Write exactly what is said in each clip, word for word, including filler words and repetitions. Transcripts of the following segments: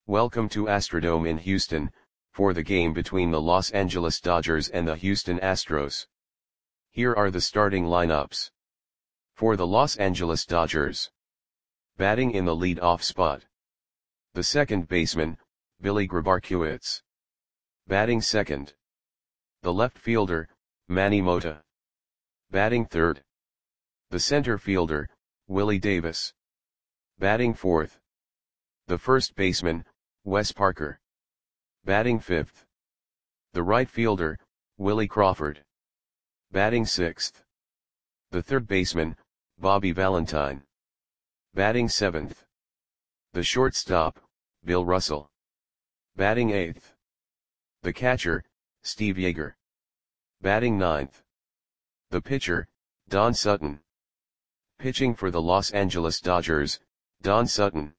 Welcome to Astrodome in Houston, for the game between the Los Angeles Dodgers and the Houston Astros. Here are the starting lineups. For the Los Angeles Dodgers. Batting in the lead-off spot. The second baseman, Billy Grabarkewitz. Batting second. The left fielder, Manny Mota. Batting third. The center fielder, Willie Davis. Batting fourth. The first baseman, Wes Parker. Batting fifth. The right fielder, Willie Crawford. Batting sixth. The third baseman, Bobby Valentine. Batting seventh. The shortstop, Bill Russell. Batting eighth. The catcher, Steve Yeager. Batting ninth. The pitcher, Don Sutton. Pitching for the Los Angeles Dodgers, Don Sutton.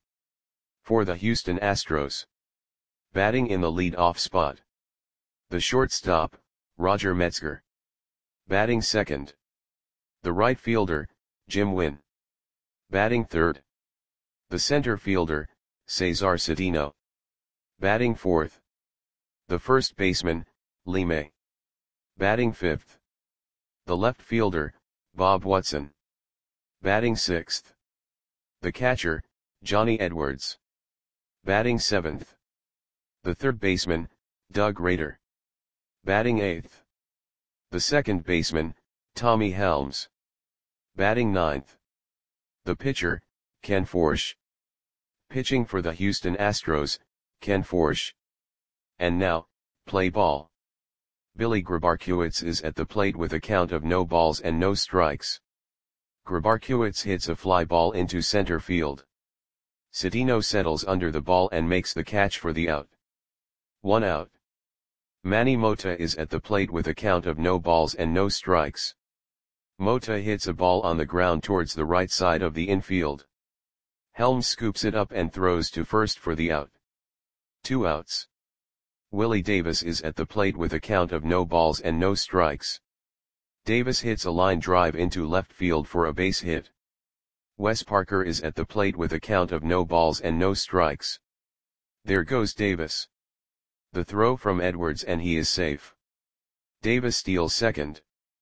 For the Houston Astros. Batting in the lead-off spot. The shortstop, Roger Metzger. Batting second. The right fielder, Jim Wynn. Batting third. The center fielder, Cesar Cedeno. Batting fourth. The first baseman, Lee May. Batting fifth. The left fielder, Bob Watson. Batting sixth. The catcher, Johnny Edwards. Batting seventh. The third baseman, Doug Rader. Batting eighth. The second baseman, Tommy Helms. Batting ninth. The pitcher, Ken Forsch. Pitching for the Houston Astros, Ken Forsch. And now, play ball. Billy Grabarkewitz is at the plate with a count of no balls and no strikes. Grabarkewitz hits a fly ball into center field. Cedeno settles under the ball and makes the catch for the out. One out. Manny Mota is at the plate with a count of no balls and no strikes. Mota hits a ball on the ground towards the right side of the infield. Helms scoops it up and throws to first for the out. Two outs. Willie Davis is at the plate with a count of no balls and no strikes. Davis hits a line drive into left field for a base hit. Wes Parker is at the plate with a count of no balls and no strikes. There goes Davis. The throw from Edwards and he is safe. Davis steals second.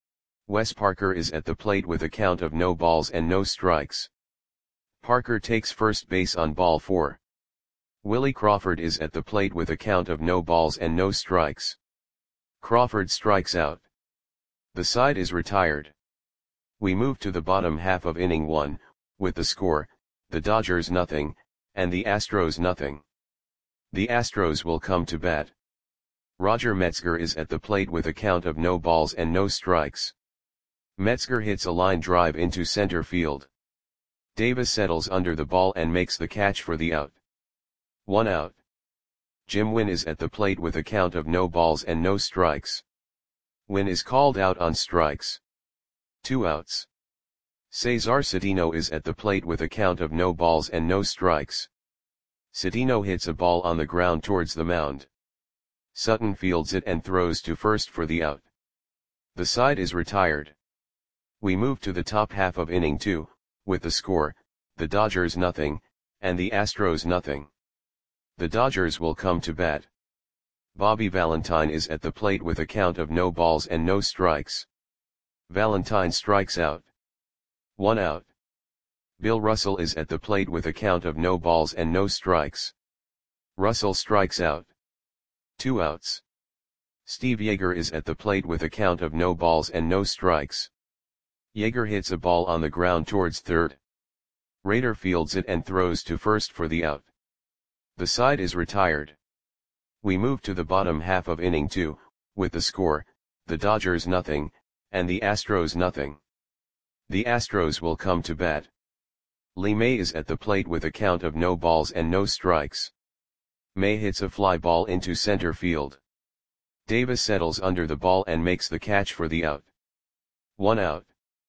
Wes Parker is at the plate with a count of no balls and no strikes. Parker takes first base on ball four. Willie Crawford is at the plate with a count of no balls and no strikes. Crawford strikes out. The side is retired. We move to the bottom half of inning one, with the score, the Dodgers nothing, and the Astros nothing. The Astros will come to bat. Roger Metzger is at the plate with a count of no balls and no strikes. Metzger hits a line drive into center field. Davis settles under the ball and makes the catch for the out. One out. Jim Wynn is at the plate with a count of no balls and no strikes. Wynn is called out on strikes. Two outs. Cesar Cedeno is at the plate with a count of no balls and no strikes. Cedeno hits a ball on the ground towards the mound. Sutton fields it and throws to first for the out. The side is retired. We move to the top half of inning two, with the score, the Dodgers nothing, and the Astros nothing. The Dodgers will come to bat. Bobby Valentine is at the plate with a count of no balls and no strikes. Valentine strikes out. One out. Bill Russell is at the plate with a count of no balls and no strikes. Russell strikes out. Two outs. Steve Yeager is at the plate with a count of no balls and no strikes. Yeager hits a ball on the ground towards third. Rader fields it and throws to first for the out. The side is retired. We move to the bottom half of inning two, with the score, the Dodgers nothing, and the Astros nothing. The Astros will come to bat. Lee May is at the plate with a count of no balls and no strikes. May hits a fly ball into center field. Davis settles under the ball and makes the catch for the out. One out.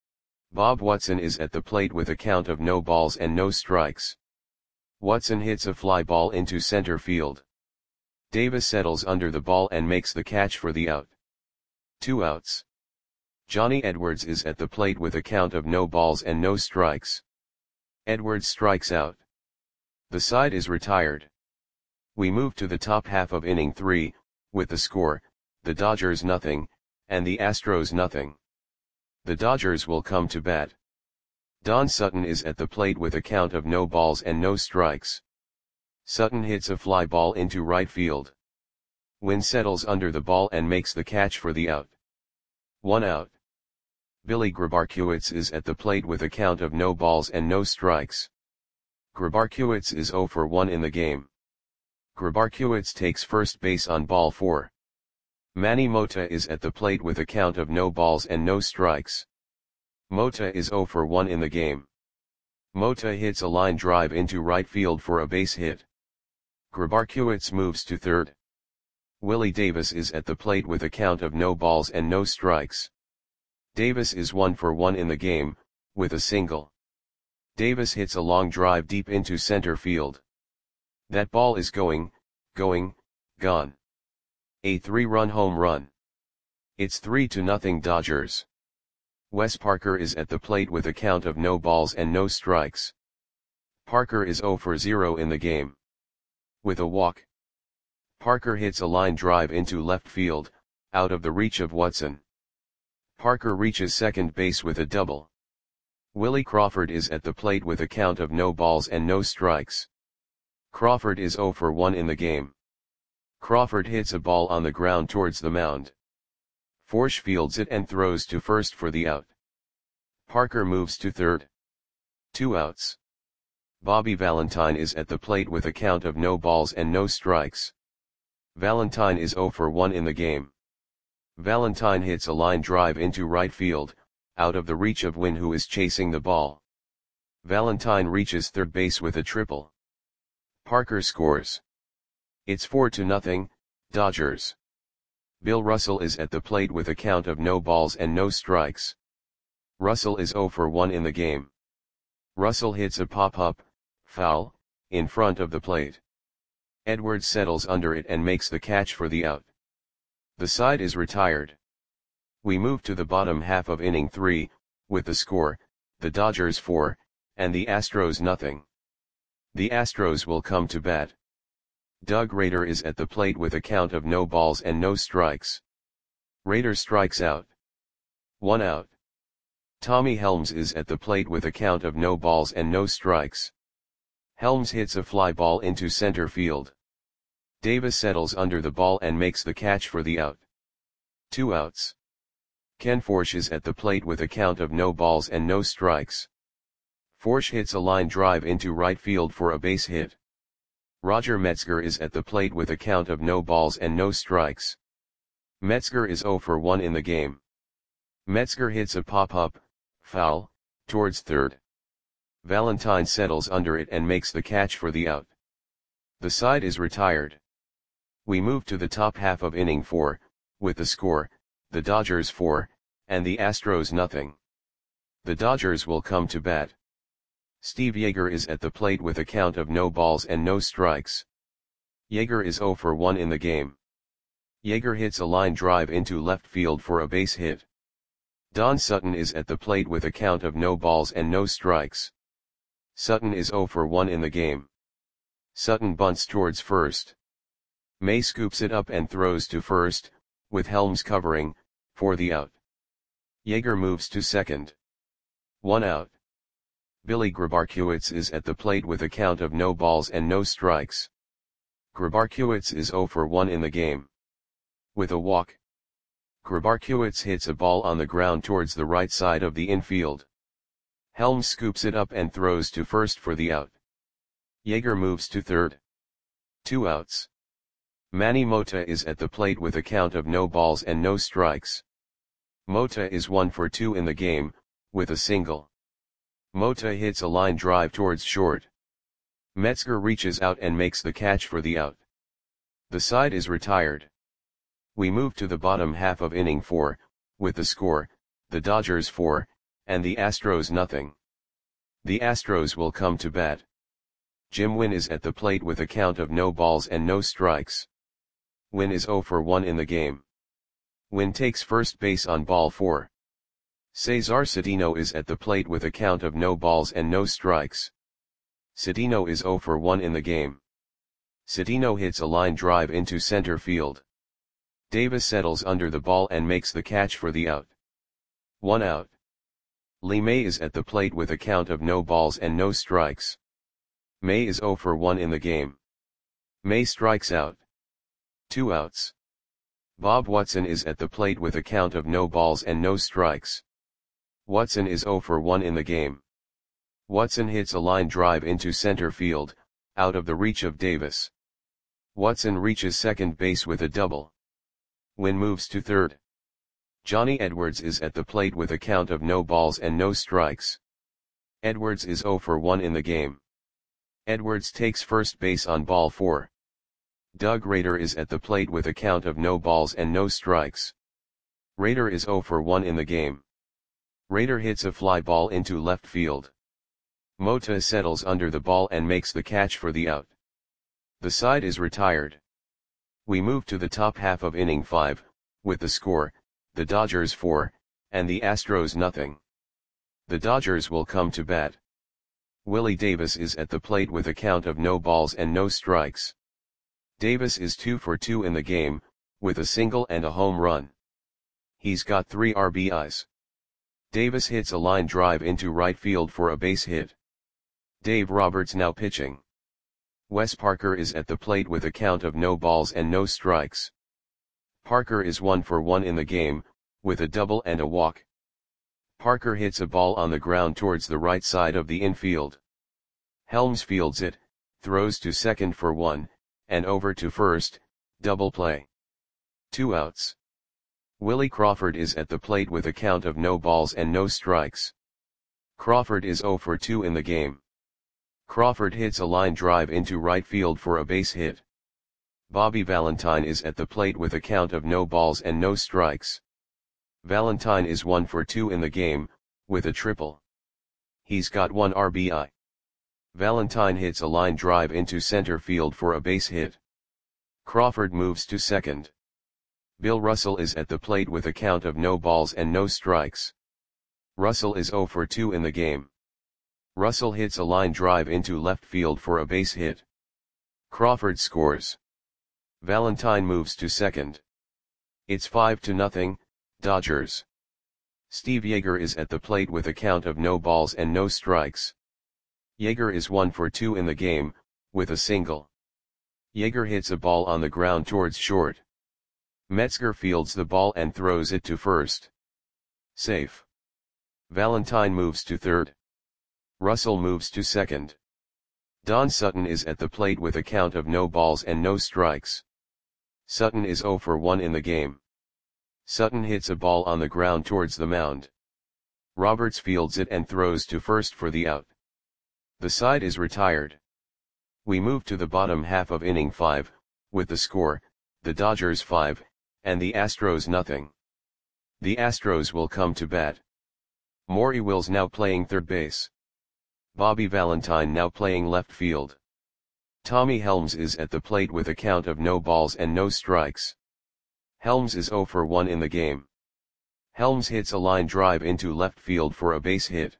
Bob Watson is at the plate with a count of no balls and no strikes. Watson hits a fly ball into center field. Davis settles under the ball and makes the catch for the out. Two outs. Johnny Edwards is at the plate with a count of no balls and no strikes. Edwards strikes out. The side is retired. We move to the top half of inning three, with the score, the Dodgers nothing, and the Astros nothing. The Dodgers will come to bat. Don Sutton is at the plate with a count of no balls and no strikes. Sutton hits a fly ball into right field. Wynn settles under the ball and makes the catch for the out. One out. Billy Grabarkewitz is at the plate with a count of no balls and no strikes. Grabarkewitz is zero for one in the game. Grabarkewitz takes first base on ball four. Manny Mota is at the plate with a count of no balls and no strikes. Mota is zero for one in the game. Mota hits a line drive into right field for a base hit. Grabarkewitz moves to third. Willie Davis is at the plate with a count of no balls and no strikes. Davis is one for one in the game, with a single. Davis hits a long drive deep into center field. That ball is going, going, gone. A three-run home run. It's three to nothing Dodgers. Wes Parker is at the plate with a count of no balls and no strikes. Parker is zero for zero in the game. With a walk. Parker hits a line drive into left field, out of the reach of Watson. Parker reaches second base with a double. Willie Crawford is at the plate with a count of no balls and no strikes. Crawford is zero for one in the game. Crawford hits a ball on the ground towards the mound. Forsch fields it and throws to first for the out. Parker moves to third. Two outs. Bobby Valentine is at the plate with a count of no balls and no strikes. Valentine is zero for one in the game. Valentine hits a line drive into right field, out of the reach of Wynn, who is chasing the ball. Valentine reaches third base with a triple. Parker scores. It's four to nothing, Dodgers. Bill Russell is at the plate with a count of no balls and no strikes. Russell is zero for one in the game. Russell hits a pop-up, foul, in front of the plate. Edwards settles under it and makes the catch for the out. The side is retired. We move to the bottom half of inning three, with the score, the Dodgers four, and the Astros nothing. The Astros will come to bat. Doug Rader is at the plate with a count of no balls and no strikes. Rader strikes out. One out. Tommy Helms is at the plate with a count of no balls and no strikes. Helms hits a fly ball into center field. Davis settles under the ball and makes the catch for the out. Two outs. Ken Forsch is at the plate with a count of no balls and no strikes. Forsch hits a line drive into right field for a base hit. Roger Metzger is at the plate with a count of no balls and no strikes. Metzger is zero for one in the game. Metzger hits a pop-up, foul, towards third. Valentine settles under it and makes the catch for the out. The side is retired. We move to the top half of inning four, with the score, the Dodgers four, and the Astros nothing. The Dodgers will come to bat. Steve Yeager is at the plate with a count of no balls and no strikes. Yeager is zero for one in the game. Yeager hits a line drive into left field for a base hit. Don Sutton is at the plate with a count of no balls and no strikes. Sutton is zero for one in the game. Sutton bunts towards first. May scoops it up and throws to first, with Helms covering, for the out. Yeager moves to second. One out. Billy Grabarkewitz is at the plate with a count of no balls and no strikes. Grabarkewitz is zero for one in the game. With a walk. Grabarkewitz hits a ball on the ground towards the right side of the infield. Helms scoops it up and throws to first for the out. Yeager moves to third. Two outs. Manny Mota is at the plate with a count of no balls and no strikes. Mota is one for two in the game, with a single. Mota hits a line drive towards short. Metzger reaches out and makes the catch for the out. The side is retired. We move to the bottom half of inning four, with the score, the Dodgers four, and the Astros nothing. The Astros will come to bat. Jim Wynn is at the plate with a count of no balls and no strikes. Wynn is zero for one in the game. Wynn takes first base on ball four. Cesar Cedeno is at the plate with a count of no balls and no strikes. Cedeno is zero for one in the game. Citino hits a line drive into center field. Davis settles under the ball and makes the catch for the out. One out. Lee May is at the plate with a count of no balls and no strikes. May is zero for one in the game. May strikes out. Two outs. Bob Watson is at the plate with a count of no balls and no strikes. Watson is zero for one in the game. Watson hits a line drive into center field, out of the reach of Davis. Watson reaches second base with a double. Wynn moves to third. Johnny Edwards is at the plate with a count of no balls and no strikes. Edwards is zero for one in the game. Edwards takes first base on ball four. Doug Rader is at the plate with a count of no balls and no strikes. Rader is zero for one in the game. Rader hits a fly ball into left field. Mota settles under the ball and makes the catch for the out. The side is retired. We move to the top half of inning five, with the score, the Dodgers four, and the Astros nothing. The Dodgers will come to bat. Willie Davis is at the plate with a count of no balls and no strikes. Davis is two for two in the game, with a single and a home run. He's got three R B Is. Davis hits a line drive into right field for a base hit. Dave Roberts now pitching. Wes Parker is at the plate with a count of no balls and no strikes. Parker is one for one in the game, with a double and a walk. Parker hits a ball on the ground towards the right side of the infield. Helms fields it, throws to second for one, and over to first, double play. Two outs. Willie Crawford is at the plate with a count of no balls and no strikes. Crawford is zero for two in the game. Crawford hits a line drive into right field for a base hit. Bobby Valentine is at the plate with a count of no balls and no strikes. Valentine is one for two in the game, with a triple. He's got one R B I. Valentine hits a line drive into center field for a base hit. Crawford moves to second. Bill Russell is at the plate with a count of no balls and no strikes. Russell is zero for two in the game. Russell hits a line drive into left field for a base hit. Crawford scores. Valentine moves to second. It's five to nothing, Dodgers. Steve Yeager is at the plate with a count of no balls and no strikes. Yeager is one for two in the game, with a single. Yeager hits a ball on the ground towards short. Metzger fields the ball and throws it to first. Safe. Valentine moves to third. Russell moves to second. Don Sutton is at the plate with a count of no balls and no strikes. Sutton is zero for one in the game. Sutton hits a ball on the ground towards the mound. Roberts fields it and throws to first for the out. The side is retired. We move to the bottom half of inning five, with the score, the Dodgers five, and the Astros nothing. The Astros will come to bat. Maury Wills now playing third base. Bobby Valentine now playing left field. Tommy Helms is at the plate with a count of no balls and no strikes. Helms is zero for one in the game. Helms hits a line drive into left field for a base hit.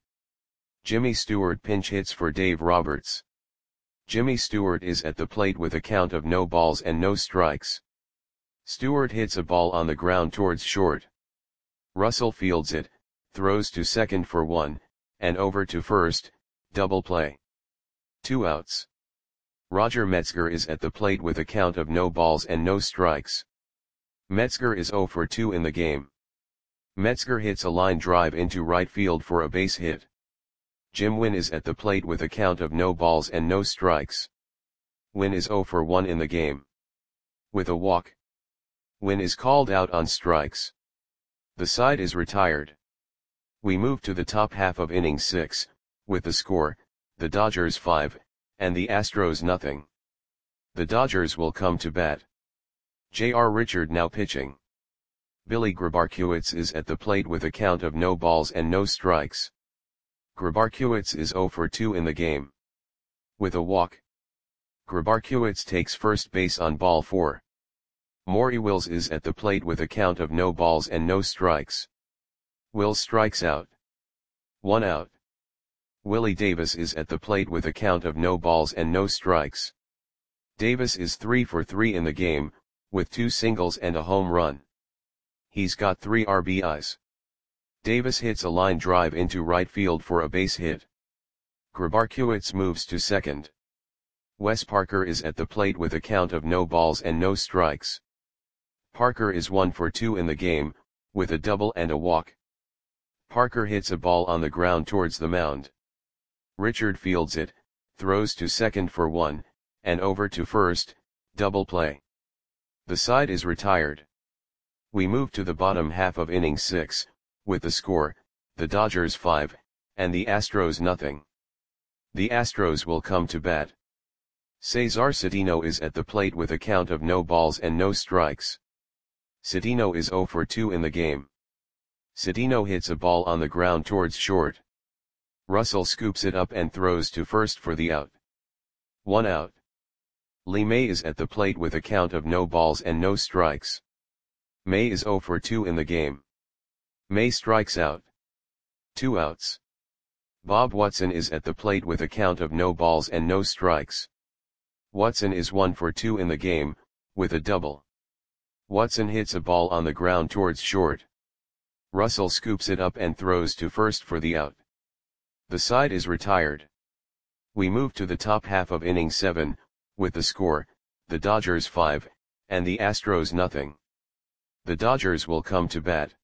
Jimmy Stewart pinch hits for Dave Roberts. Jimmy Stewart is at the plate with a count of no balls and no strikes. Stewart hits a ball on the ground towards short. Russell fields it, throws to second for one, and over to first, double play. Two outs. Roger Metzger is at the plate with a count of no balls and no strikes. Metzger is zero for two in the game. Metzger hits a line drive into right field for a base hit. Jim Wynn is at the plate with a count of no balls and no strikes. Wynn is zero for one in the game. With a walk. Wynn is called out on strikes. The side is retired. We move to the top half of inning six, with the score, the Dodgers five, and the Astros nothing. The Dodgers will come to bat. J R Richard now pitching. Billy Grabarkiewicz is at the plate with a count of no balls and no strikes. Grabarkiewicz is zero for two in the game. With a walk. Grabarkiewicz takes first base on ball four. Maury Wills is at the plate with a count of no balls and no strikes. Wills strikes out. One out. Willie Davis is at the plate with a count of no balls and no strikes. Davis is three for three in the game, with two singles and a home run. He's got three R B Is. Davis hits a line drive into right field for a base hit. Grabarkewicz moves to second. Wes Parker is at the plate with a count of no balls and no strikes. Parker is one for two in the game, with a double and a walk. Parker hits a ball on the ground towards the mound. Richard fields it, throws to second for one, and over to first, double play. The side is retired. We move to the bottom half of inning six, with the score, the Dodgers five, and the Astros nothing. The Astros will come to bat. Cesar Cedeno is at the plate with a count of no balls and no strikes. Cedeno is zero for two in the game. Cedeno hits a ball on the ground towards short. Russell scoops it up and throws to first for the out. One out. Lee May is at the plate with a count of no balls and no strikes. May is zero for two in the game. May strikes out. Two outs. Bob Watson is at the plate with a count of no balls and no strikes. Watson is one for two in the game, with a double. Watson hits a ball on the ground towards short. Russell scoops it up and throws to first for the out. The side is retired. We move to the top half of inning seven, with the score, the Dodgers five, and the Astros nothing. The Dodgers will come to bat.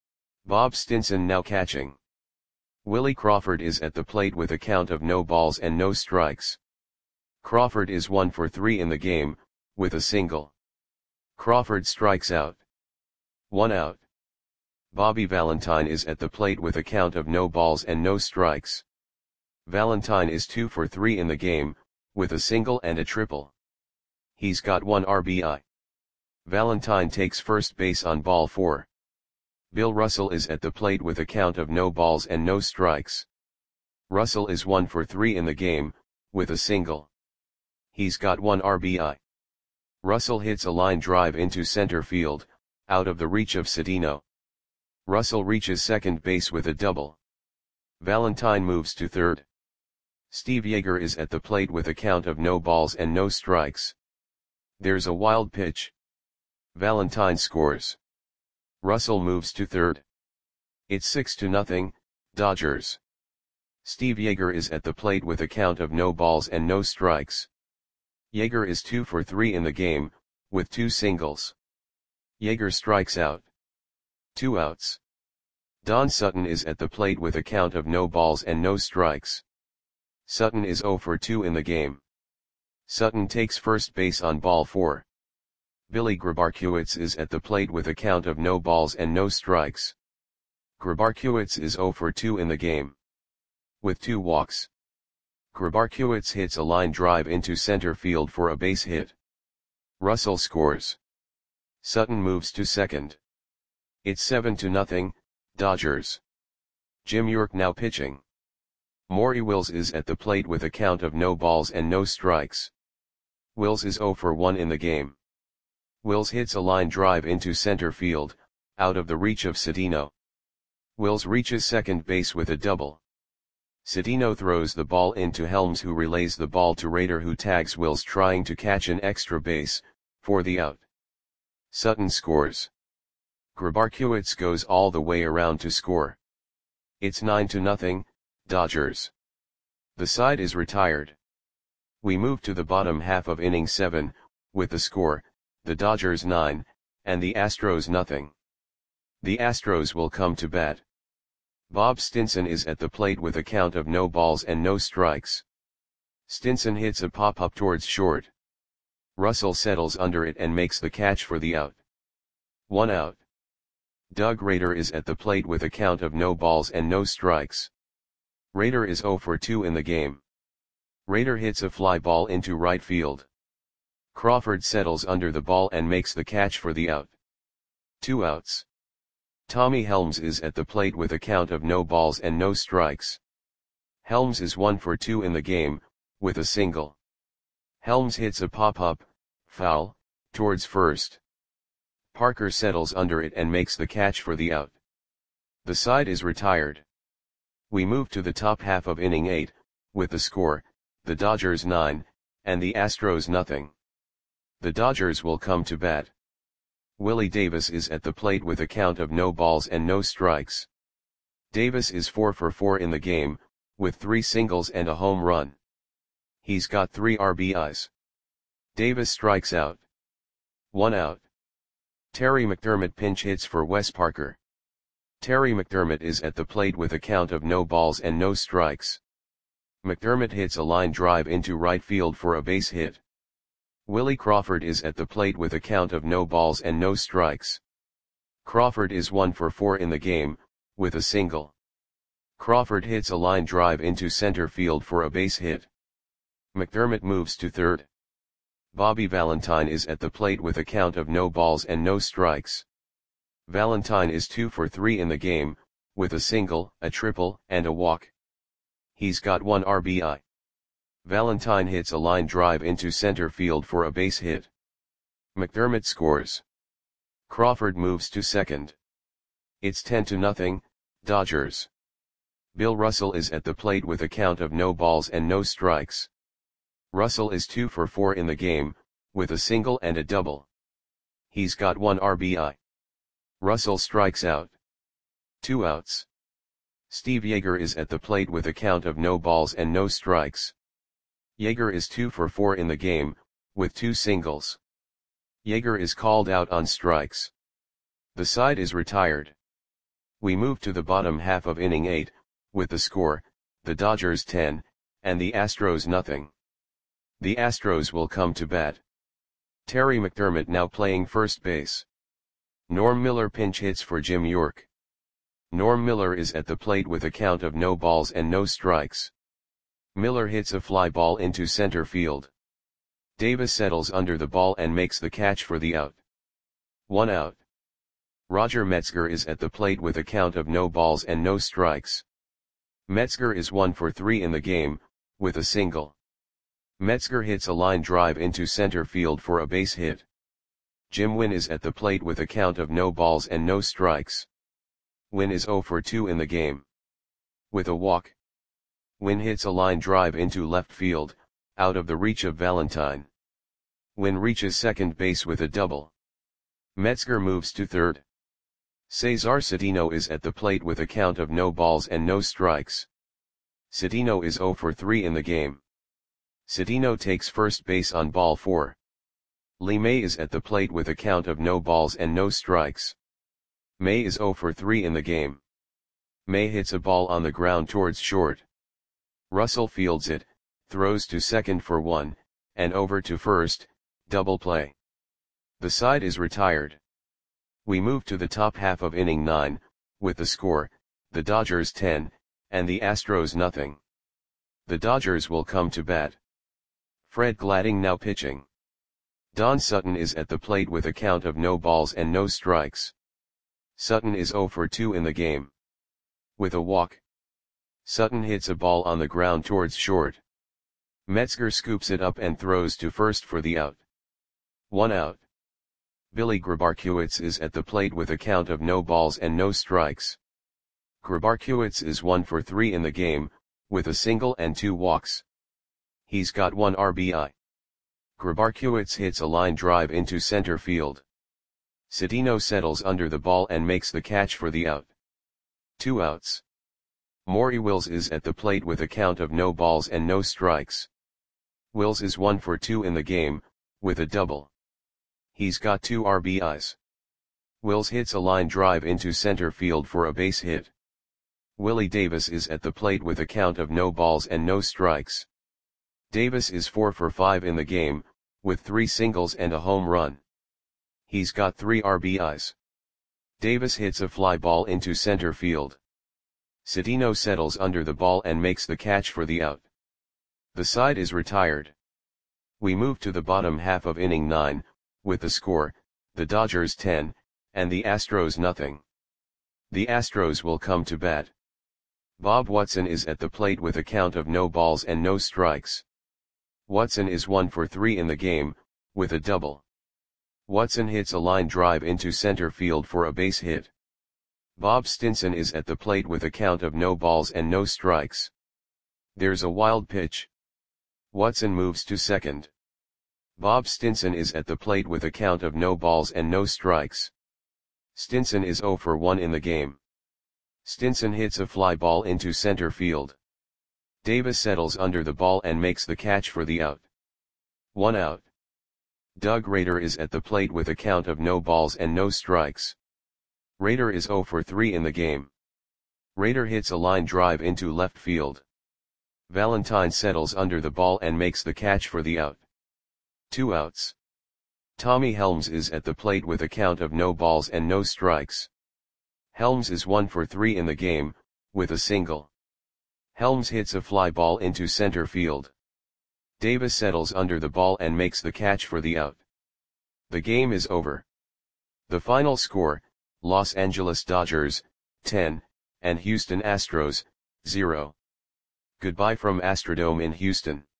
Bob Stinson now catching. Willie Crawford is at the plate with a count of no balls and no strikes. Crawford is one for three in the game, with a single. Crawford strikes out. One out. Bobby Valentine is at the plate with a count of no balls and no strikes. Valentine is two for three in the game, with a single and a triple. He's got one R B I. Valentine takes first base on ball four. Bill Russell is at the plate with a count of no balls and no strikes. Russell is one for three in the game, with a single. He's got one R B I. Russell hits a line drive into center field, out of the reach of Cedeno. Russell reaches second base with a double. Valentine moves to third. Steve Yeager is at the plate with a count of no balls and no strikes. There's a wild pitch. Valentine scores. Russell moves to third. It's six to nothing, Dodgers. Steve Yeager is at the plate with a count of no balls and no strikes. Yeager is two for three in the game, with two singles. Yeager strikes out. Two outs. Don Sutton is at the plate with a count of no balls and no strikes. Sutton is zero for two in the game. Sutton takes first base on ball four. Billy Grabarkewicz is at the plate with a count of no balls and no strikes. Grabarkewicz is zero for two in the game. With two walks. Grabarkewicz hits a line drive into center field for a base hit. Russell scores. Sutton moves to second. It's seven to nothing, Dodgers. Jim York now pitching. Maury Wills is at the plate with a count of no balls and no strikes. Wills is zero for one in the game. Wills hits a line drive into center field, out of the reach of Cedeno. Wills reaches second base with a double. Cedeno throws the ball into Helms, who relays the ball to Rader, who tags Wills trying to catch an extra base, for the out. Sutton scores. Grabarkewicz goes all the way around to score. It's nine to nothing, Dodgers. The side is retired. We move to the bottom half of inning seven, with the score, the Dodgers nine, and the Astros nothing. The Astros will come to bat. Bob Stinson is at the plate with a count of no balls and no strikes. Stinson hits a pop-up towards short. Russell settles under it and makes the catch for the out. One out. Doug Rader is at the plate with a count of no balls and no strikes. Rader is zero for two in the game. Rader hits a fly ball into right field. Crawford settles under the ball and makes the catch for the out. Two outs. Tommy Helms is at the plate with a count of no balls and no strikes. Helms is one for two in the game, with a single. Helms hits a pop-up, foul, towards first. Parker settles under it and makes the catch for the out. The side is retired. We move to the top half of inning eight, with the score, the Dodgers nine, and the Astros nothing. The Dodgers will come to bat. Willie Davis is at the plate with a count of no balls and no strikes. Davis is four for four in the game, with three singles and a home run. He's got three R B Is. Davis strikes out. One out. Terry McDermott pinch hits for Wes Parker. Terry McDermott is at the plate with a count of no balls and no strikes. McDermott hits a line drive into right field for a base hit. Willie Crawford is at the plate with a count of no balls and no strikes. Crawford is one for four in the game, with a single. Crawford hits a line drive into center field for a base hit. McDermott moves to third. Bobby Valentine is at the plate with a count of no balls and no strikes. Valentine is two for three in the game, with a single, a triple, and a walk. He's got one R B I. Valentine hits a line drive into center field for a base hit. McDermott scores. Crawford moves to second. It's ten to nothing, Dodgers. Bill Russell is at the plate with a count of no balls and no strikes. Russell is two for four in the game, with a single and a double. He's got one R B I. Russell strikes out. Two outs. Steve Yeager is at the plate with a count of no balls and no strikes. Yeager is two for four in the game, with two singles. Yeager is called out on strikes. The side is retired. We move to the bottom half of inning eight, with the score, the Dodgers ten, and the Astros nothing. The Astros will come to bat. Terry McDermott now playing first base. Norm Miller pinch hits for Jim York. Norm Miller is at the plate with a count of no balls and no strikes. Miller hits a fly ball into center field. Davis settles under the ball and makes the catch for the out. One out. Roger Metzger is at the plate with a count of no balls and no strikes. Metzger is one for three in the game, with a single. Metzger hits a line drive into center field for a base hit. Jim Wynn is at the plate with a count of no balls and no strikes. Wynn is zero for two in the game. With a walk. Wynn hits a line drive into left field, out of the reach of Valentine. Wynn reaches second base with a double. Metzger moves to third. Cesar Cedeno is at the plate with a count of no balls and no strikes. Cedeno is zero for three in the game. Cedeno takes first base on ball four. Lee May is at the plate with a count of no balls and no strikes. May is zero for three in the game. May hits a ball on the ground towards short. Russell fields it, throws to second for one, and over to first, double play. The side is retired. We move to the top half of inning nine, with the score, the Dodgers ten, and the Astros nothing. The Dodgers will come to bat. Fred Gladding now pitching. Don Sutton is at the plate with a count of no balls and no strikes. Sutton is zero for two in the game. With a walk. Sutton hits a ball on the ground towards short. Metzger scoops it up and throws to first for the out. One out. Billy Grabarkiewicz is at the plate with a count of no balls and no strikes. Grabarkiewicz is one for three in the game, with a single and two walks. He's got one R B I. Grabarkiewicz hits a line drive into center field. Cedeno settles under the ball and makes the catch for the out. Two outs. Maury Wills is at the plate with a count of no balls and no strikes. Wills is one for two in the game, with a double. He's got two R B Is. Wills hits a line drive into center field for a base hit. Willie Davis is at the plate with a count of no balls and no strikes. Davis is four for five in the game, with three singles and a home run. He's got three R B Is. Davis hits a fly ball into center field. Cedeno settles under the ball and makes the catch for the out. The side is retired. We move to the bottom half of inning nine, with the score, the Dodgers ten, and the Astros nothing. The Astros will come to bat. Bob Watson is at the plate with a count of no balls and no strikes. Watson is one for three in the game, with a double. Watson hits a line drive into center field for a base hit. Bob Stinson is at the plate with a count of no balls and no strikes. There's a wild pitch. Watson moves to second. Bob Stinson is at the plate with a count of no balls and no strikes. Stinson is zero for one in the game. Stinson hits a fly ball into center field. Davis settles under the ball and makes the catch for the out. One out. Doug Rader is at the plate with a count of no balls and no strikes. Rader is zero for three in the game. Rader hits a line drive into left field. Valentine settles under the ball and makes the catch for the out. Two outs. Tommy Helms is at the plate with a count of no balls and no strikes. Helms is one for three in the game, with a single. Helms hits a fly ball into center field. Davis settles under the ball and makes the catch for the out. The game is over. The final score, Los Angeles Dodgers, ten, and Houston Astros, zero. Goodbye from Astrodome in Houston.